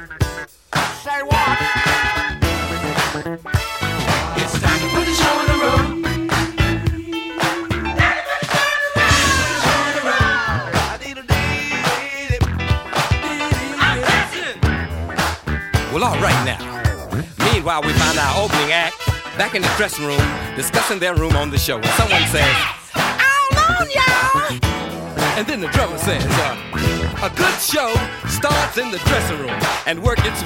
Say what? It's time to put the show on the road. Well, all right now. Meanwhile, we find our opening act back in the dressing room discussing their room on the show. And someone says, "Hold on, y'all!" And then the drummer says, "A good show starts in the dressing room and work its